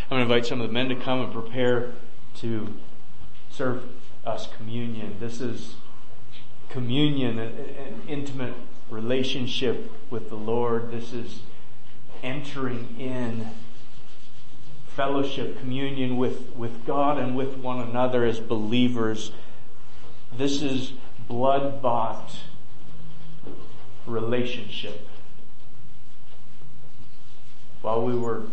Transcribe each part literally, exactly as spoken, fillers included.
I'm going to invite some of the men to come and prepare to serve us communion. This is communion, an, an intimate relationship with the Lord. This is entering in fellowship, communion with, with God and with one another as believers. This is blood-bought relationship. While we were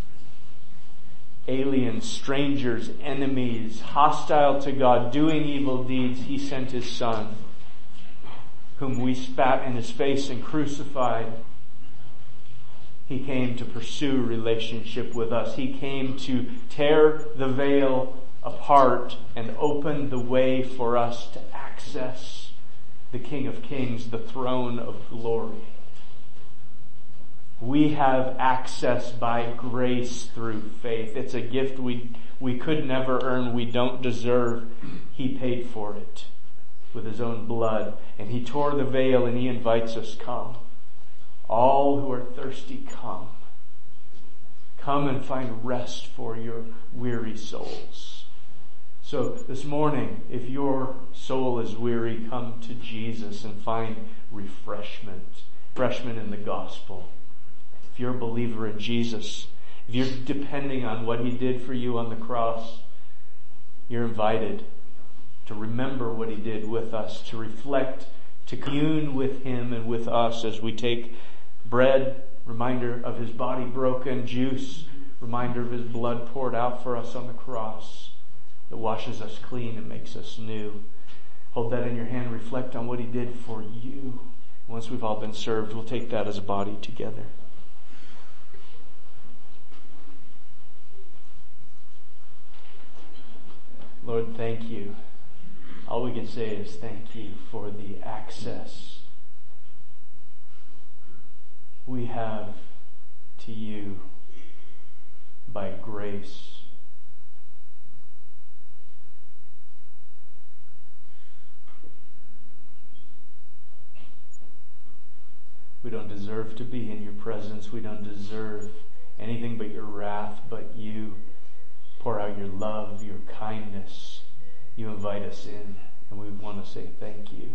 aliens, strangers, enemies, hostile to God, doing evil deeds, He sent His Son, whom we spat in His face and crucified. He came to pursue relationship with us. He came to tear the veil apart and open the way for us to access the King of Kings, the throne of glory. We have access by grace through faith. It's a gift we we could never earn. We don't deserve. He paid for it with His own blood. And He tore the veil and He invites us, come. All who are thirsty, come. Come and find rest for your weary souls. So this morning, if your soul is weary, come to Jesus and find refreshment. Refreshment in the gospel. If you're a believer in Jesus, if you're depending on what He did for you on the cross, you're invited to remember what He did with us, to reflect, to commune with Him and with us as we take bread, reminder of His body broken, juice, reminder of His blood poured out for us on the cross that washes us clean and makes us new. Hold that in your hand, reflect on what He did for you. Once we've all been served, we'll take that as a body together. Lord, thank You. All we can say is thank You for the access we have to You by grace. We don't deserve to be in Your presence. We don't deserve anything but Your wrath, but You pour out Your love, Your kindness. You invite us in, and we want to say thank You.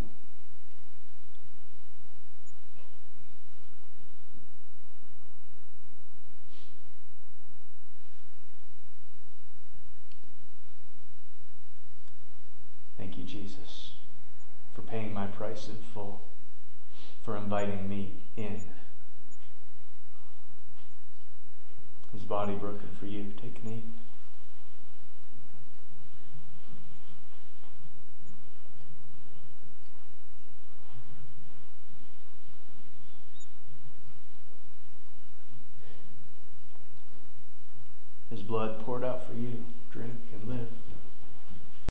Thank You, Jesus, for paying my price in full, for inviting me in. His body broken for you. Take and eat. His blood poured out for you. Drink and live.